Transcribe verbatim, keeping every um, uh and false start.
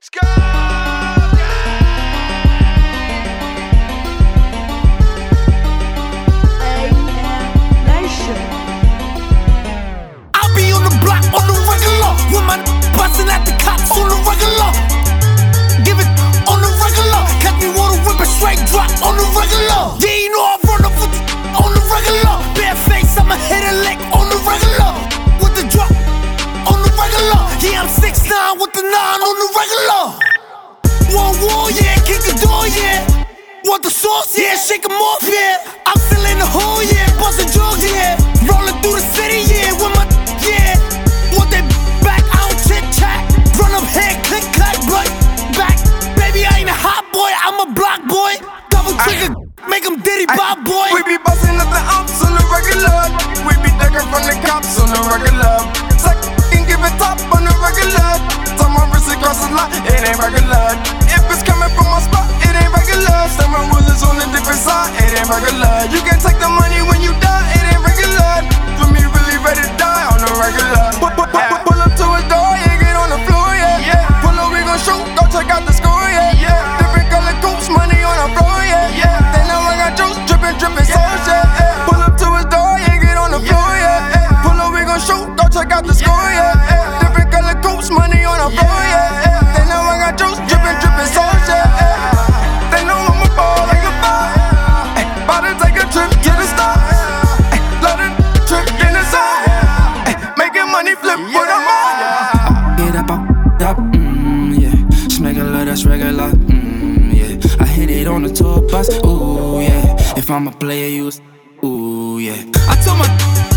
I'll be on the block on the regular, with my bustin' at the cops on the regular. Give it on the regular, catch me water whippin' straight drop on the regular. Yeah, you know I run up with the on the regular. Bare face, I'ma hit a lick on the regular. With the drop on the regular. Yeah, I'm six nine with the nine on the regular. One wall, yeah, kick the door, yeah. Want the sauce, yeah, shake 'em off, yeah. I'm still in the hole, yeah, bustin' drugs, yeah. Rollin' through the city, yeah, with my, yeah. Want that back, I don't chit-chat. Run up here, click, clack, blood, back. Baby, I ain't a hot boy, I'm a block boy. Double trigger, make 'em diddy bop, boy. We be bustin' up the ounce on the regular. We be duckin' from the cops on the regular. Suck and give it top on the regular. Tell my wrist across the line, it ain't regular. If it's coming from my spot, it ain't regular. Stand my rulers on a different side, it ain't regular. You can take the money when you die, it ain't regular. For me, really ready to die on the regular. Pull, pull, pull, pull up to a door, yeah, get on the floor, yeah. yeah. Pull up, we gon' shoot, go check out the score, yeah. yeah. Different color coupes, money on the floor, yeah. yeah. They know I got juice, drippin', drippin' sauce, yeah. yeah. Pull up to his door, yeah, get on the floor, yeah. yeah. Pull up, we gon' shoot, go check out the score, yeah. yeah. Different color coupes, money on the floor, yeah. yeah. They know I got juice, drippin', drippin' sauce, yeah. yeah. They know I'm a ball like a ball. Ay, bout to take a trip to the stars. Ay, let it trip in the zone. Ay, making money flip with a mom. Get up, up, up, mmm, yeah. Smack a lot, that's regular, mmm, yeah. I hit it on the tour bus, ooh, yeah. If I'm a player, you, ooh, yeah. I told my